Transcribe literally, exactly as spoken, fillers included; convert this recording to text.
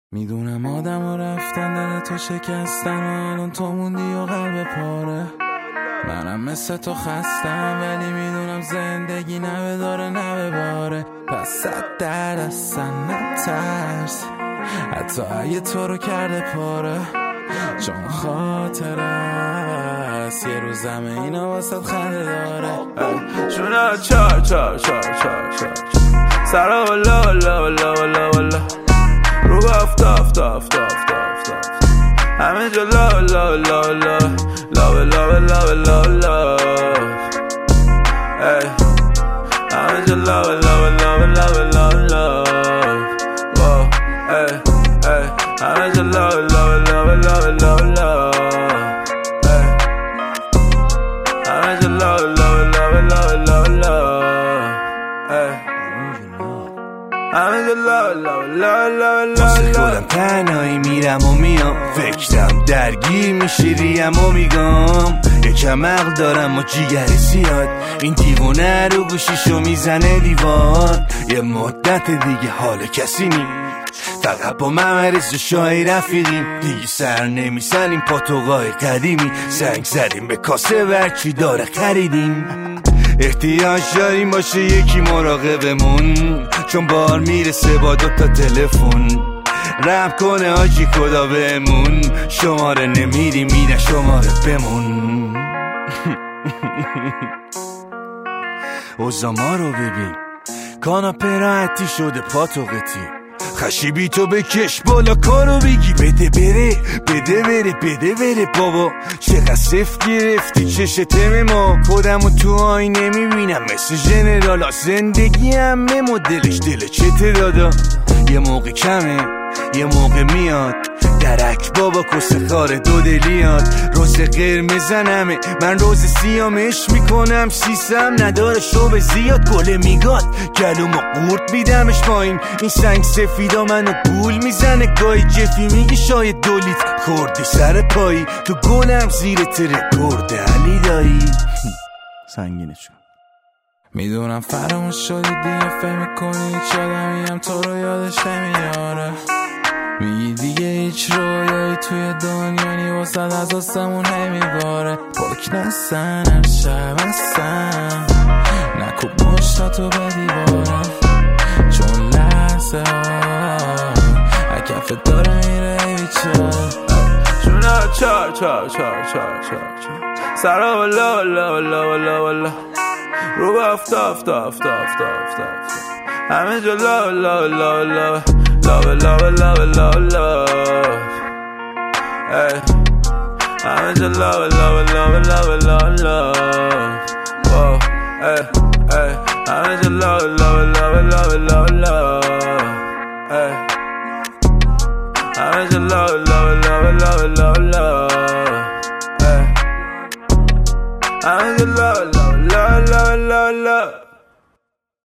میدونم آدم و رفتن دل تو شکستن و الان تو موندی و قلب پاره. منم مثل تو خستم ولی میدونم زندگی نه داره نه باره. پس صد در اصلا نترس حتی اگه تو رو کرده پاره، چون خاطر است یه روز همه اینا واسه خنده داره. جونا چار چار چار چار چار سرا ولا ولا ولا ولا ولا رو افتاف افتاف افتاف افتاف همه جا لا لا لا لا لا لا لا لا لا ای همه جا لا لا لا لا لا لا ای ای همه جا لا لا لا لا لا لا ای همه جا لا لا لا لا لا لا ای واسه خودم تنهایی میرم و میام، فکرم درگیر میشه ریم و میگم یکم عقل دارم و جیگر زیاد، این دیوونه رو گوشیشو میزنه دیوار. یه مدت دیگه حال کسی نی، فقط با ممرز و شای رفیقیم، دیگه سر نمیزنیم پاتوقای قدیمی، سنگ زدیم به کاسه ورچی داره خریدیم. احتیاج داریم باشه یکی مراقبمون، چون بار میرسه با دوتا تلفن. رم کنه آجی خدا بهمون، شماره نمیری میره شماره بمون. اوزا ما رو ببین، کاناپه راحتی شده پاتوقتی، خشیبی تو بکش بالا کارو بگی بده بره بده بره بده بره. بابا چقدر صفت گرفتی چشتم ما، خودمو تو آینه میبینم مثل ژنرالا، زندگی همه مدلش دل چته دادا. یه موقع کمه یه موقع میاد درک بابا کسه خاره دو دلیات. روز قرمزنمه من روز سیامش میکنم، سیسم نداره شوب زیاد گله میگاد گلومو قورت میدمش پایین. این سنگ سفیدا منو گول میزنه گاهی، جفی میگی شاید دولیت خوردی سر پایی، تو گلم زیر ترکورد علی دایی. سنگینش کن. میدونم فراموش شدی دیگه فکر میکنی هیچ آدمیم تو رو یادش نمیاره. میگی دیگه هیچ رویایی توی دنیا نی واسد از آسمون نمیباره. پاک نسن هر شب هستم نکوب مشتاتو به دیوارم، چون لحظه ها اکفت داره میره بیچاره. جونا چار چار چار چار چار سرا ولا ولا ولا ولا ولا رو افتاف افتاف افتاف افتاف همه جا لا لا لا لا لا لا لا لا لا ای همه جا لا لا لا لا لا لا ای ای همه جا لا لا لا لا لا لا ای همه جا لا لا لا لا لا لا ای همه جا لا لا لا لا لا